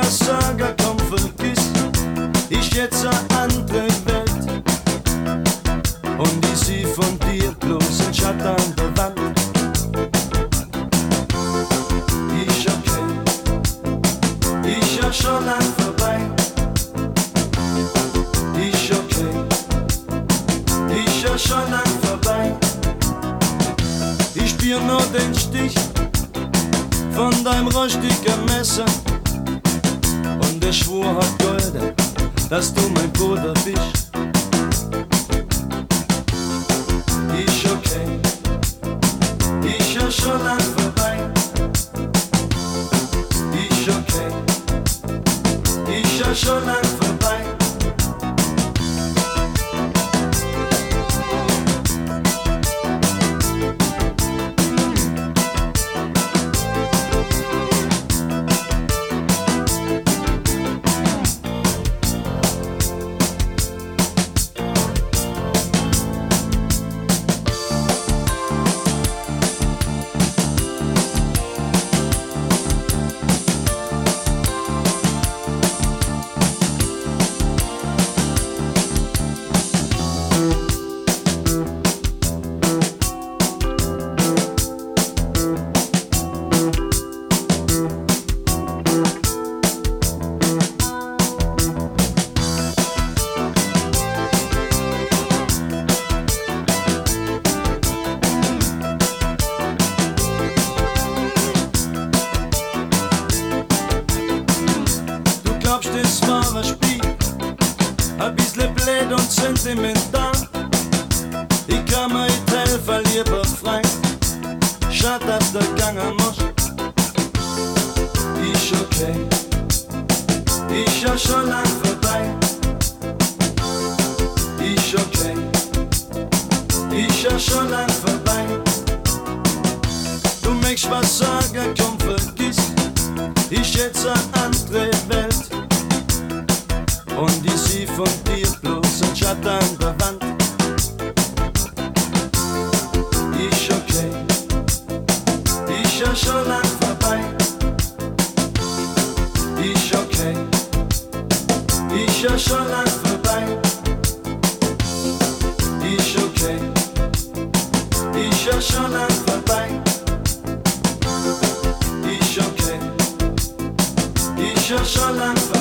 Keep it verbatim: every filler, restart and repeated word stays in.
was sage, komm vergiss, ich jetzt eine andere Welt. Und ich sieh von dir bloß ein Schatten an der Wand. Ich okay, ich ja schon lang vorbei. Ich okay, ich ja schon lang vorbei. Ich spür nur den Stich von deinem rostigen Messer. Und der Schwur hat Golde, dass du mein Bruder bist. Ich okay, ich ja schon lang vorbei. Ich okay, ich ja schon lang vorbei. Glaubst, es war ein Spiel, ein bisschen blöd und sentimental. Ich kann mir nicht helfen, lieber Freund, schade, dass du gegangen musst. Ich okay, ich ja schon lang vorbei. Ich okay, ich ja schon lang vorbei. Du möchtest was sagen, komm vergiss, ich jetzt eine andere Welt. Und ich sieh von dir bloß ein Schatten an der Wand. Ich okay, ich ja schon lang vorbei. Ich okay, ich ja schon lang vorbei. Ich okay, ich ja schon lang vorbei. Ich okay, ich ja schon lang vorbei.